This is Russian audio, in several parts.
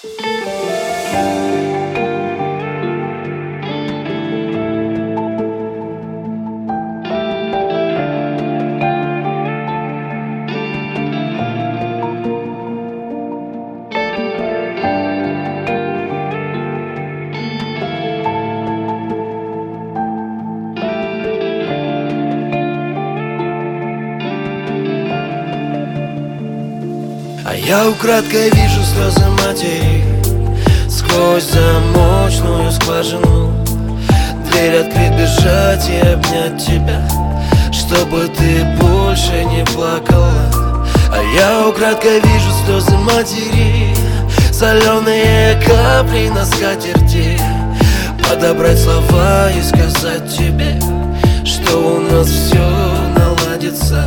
А я украдкой вижу слезы матери сквозь замочную скважину. Дверь открыть, бежать и обнять тебя, чтобы ты больше не плакала. А я украдкой вижу слезы матери, соленые капли на скатерти. Подобрать слова и сказать тебе, что у нас все наладится.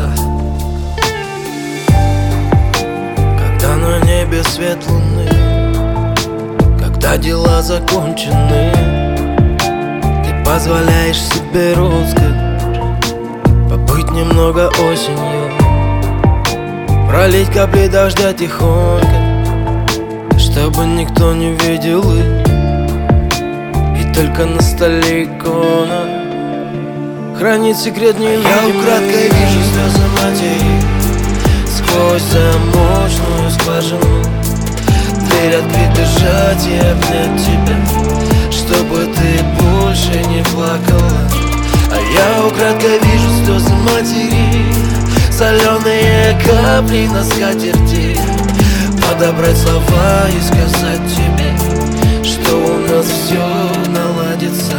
Когда на небе свет луны, когда дела закончены, ты позволяешь себе роскошь побыть немного осенью, пролить капли дождя тихонько, чтобы никто не видел их. И только на столе икона хранит секрет не видимый. Я украдкой вижу слезы матери сквозь замочную скважину. Дверь открыть, бежать и обнять тебя, чтобы ты больше не плакала. А я украдкой вижу слезы матери, соленые капли на скатерти. Подобрать слова и сказать тебе, что у нас все наладится.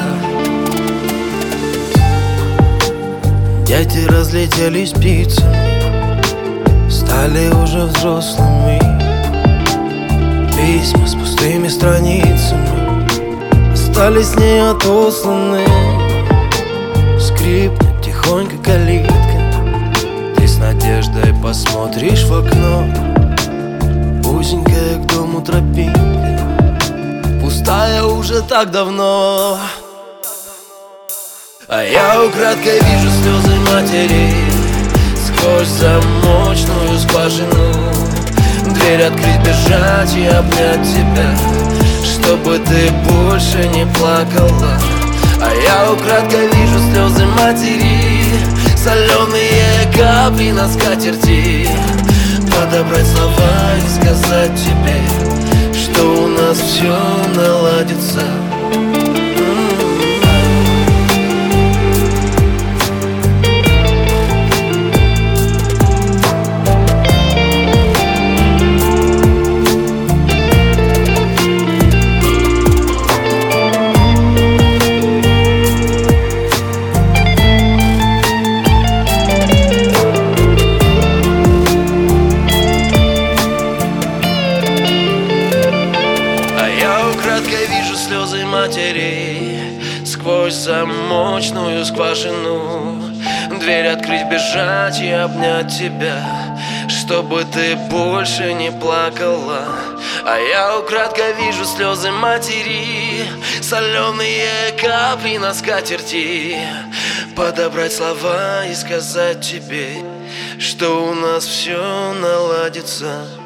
Дети разлетелись птицами, стали уже взрослыми. Письма с пустыми страницами остались не отосланы. Скрипнет тихонько калитка, ты с надеждой посмотришь в окно. Узенькая к дому тропинка, пустая уже так давно. А я украдкой вижу слезы матери сквозь замочную скважину. Дверь открыть, бежать и обнять тебя, чтобы ты больше не плакала. А я украдкой вижу слезы матери, соленые капли на скатерти. Подобрать слова и сказать тебе, что у нас все наладится. Украдкой вижу слезы матери сквозь замочную скважину. Дверь открыть, бежать и обнять тебя, чтобы ты больше не плакала. А я украдкой вижу слезы матери, соленые капли на скатерти. Подобрать слова и сказать тебе, что у нас все наладится.